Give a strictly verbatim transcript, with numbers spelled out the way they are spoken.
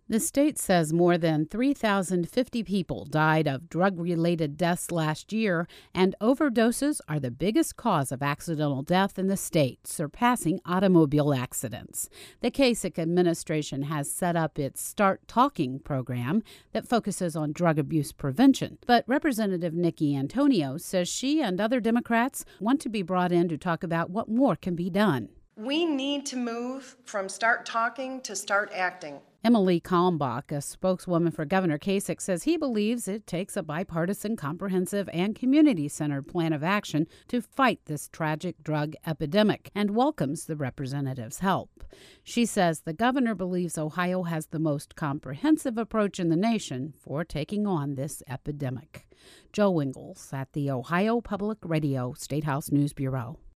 The state says more than three thousand fifty people died of drug-related deaths last year, and overdoses are the biggest cause of accidental death in the state, surpassing automobile accidents. The Kasich administration has set up its Start Talking program that focuses on drug abuse prevention. But Representative Nikki Antonio says she and other Democrats want to be brought in to talk about what more can be done. We need to move from start talking to start acting. Emily Kalmbach, a spokeswoman for Governor Kasich, says he believes it takes a bipartisan, comprehensive, and community-centered plan of action to fight this tragic drug epidemic and welcomes the representative's help. She says the governor believes Ohio has the most comprehensive approach in the nation for taking on this epidemic. Joe Ingles at the Ohio Public Radio State House News Bureau.